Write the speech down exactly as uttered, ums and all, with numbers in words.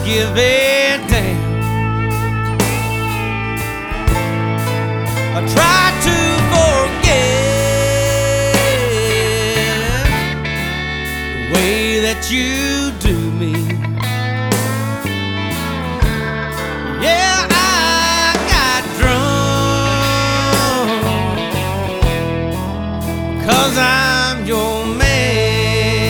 give a damn. I try to forget the way that you do me. Yeah.